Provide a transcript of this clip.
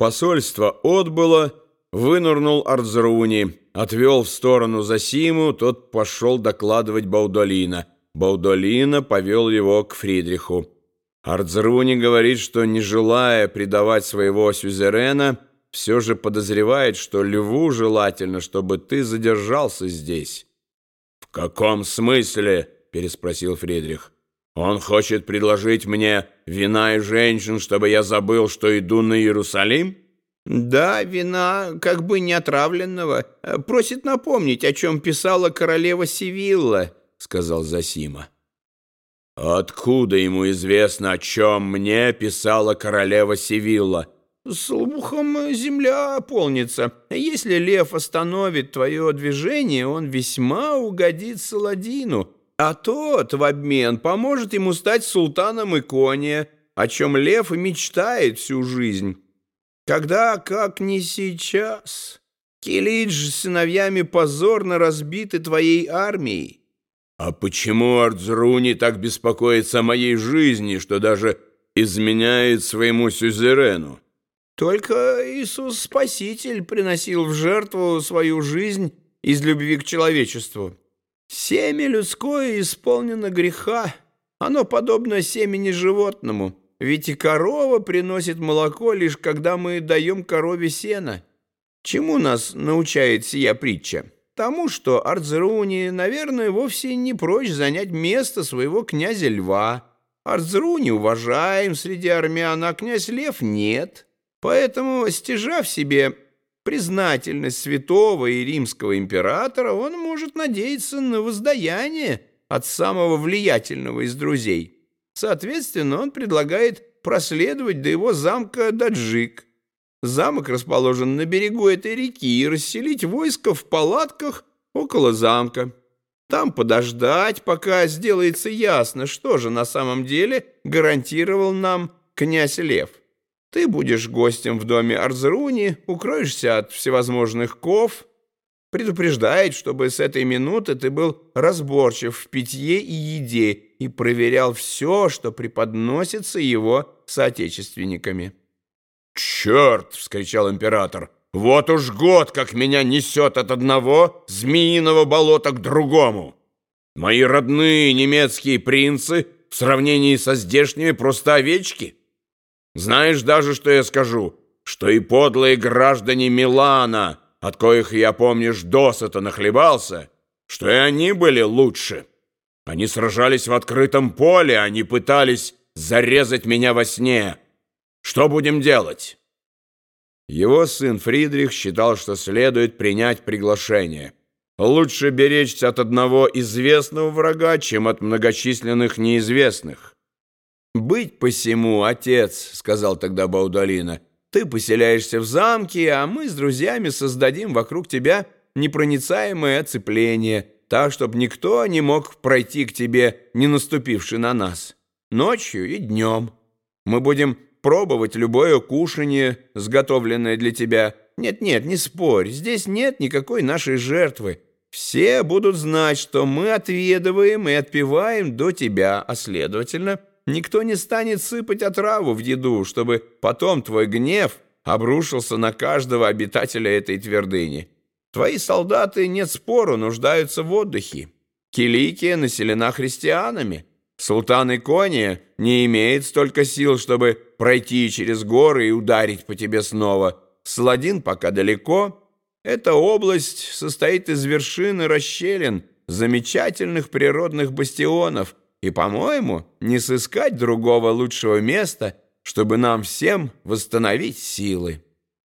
Посольство отбыло, вынырнул Ардзруни, отвел в сторону Зосиму, тот пошел докладывать Баудолина. Баудолина повел его к Фридриху. Ардзруни говорит, что, не желая предавать своего сюзерена, все же подозревает, что льву желательно, чтобы ты задержался здесь. «В каком смысле?» — переспросил Фридрих. «Он хочет предложить мне вина и женщин, чтобы я забыл, что иду на Иерусалим?» «Да, вина, как бы не отравленного. Просит напомнить, о чем писала королева Севилла», — сказал Зосима. «Откуда ему известно, о чем мне писала королева Севилла?» «Слухом земля полнится. Если лев остановит твое движение, он весьма угодит Саладину, а тот в обмен поможет ему стать султаном Икония, о чем лев и мечтает всю жизнь. Когда, как не сейчас, Килидж с сыновьями позорно разбиты твоей армией». «А почему Ардзруни так беспокоится о моей жизни, что даже изменяет своему сюзерену?» «Только Иисус Спаситель приносил в жертву свою жизнь из любви к человечеству. Семя людское исполнено греха, оно подобно семени животному, ведь и корова приносит молоко лишь когда мы даем корове сено. Чему нас научает сия притча? Тому, что Ардзруни, наверное, вовсе не прочь занять место своего князя Льва. Ардзруни уважаем среди армян, а князь Лев нет». Поэтому, стяжав себе признательность святого и римского императора, он может надеяться на воздаяние от самого влиятельного из друзей. Соответственно, он предлагает проследовать до его замка Даджик. Замок расположен на берегу этой реки, и расселить войско в палатках около замка. Там подождать, пока сделается ясно, что же на самом деле гарантировал нам князь Лев. Ты будешь гостем в доме Ардзруни, укроешься от всевозможных ков, предупреждает, чтобы с этой минуты ты был разборчив в питье и еде и проверял все, что преподносится его соотечественниками». «Черт!» — вскричал император. «Вот уж год, как меня несет от одного змеиного болота к другому. Мои родные немецкие принцы в сравнении со здешними просто овечки. Знаешь даже, что я скажу, что и подлые граждане Милана, от коих я, помнишь, досыта нахлебался, что и они были лучше. Они сражались в открытом поле, они пытались зарезать меня во сне. Что будем делать?» Его сын Фридрих считал, что следует принять приглашение. Лучше беречься от одного известного врага, чем от многочисленных неизвестных. «Быть посему, отец, — сказал тогда Баудолина, — ты поселяешься в замке, а мы с друзьями создадим вокруг тебя непроницаемое оцепление, так, чтобы никто не мог пройти к тебе, не наступивши на нас, ночью и днем. Мы будем пробовать любое кушанье, сготовленное для тебя. Нет, не спорь, здесь нет никакой нашей жертвы. Все будут знать, что мы отведываем и отпеваем до тебя, а следовательно, никто не станет сыпать отраву в еду, чтобы потом твой гнев обрушился на каждого обитателя этой твердыни. Твои солдаты, нет спору, нуждаются в отдыхе. Киликия населена христианами. Султан Икония не имеет столько сил, чтобы пройти через горы и ударить по тебе снова. Саладин пока далеко. Эта область состоит из вершин и расщелин, замечательных природных бастионов, и, по-моему, не сыскать другого лучшего места, чтобы нам всем восстановить силы».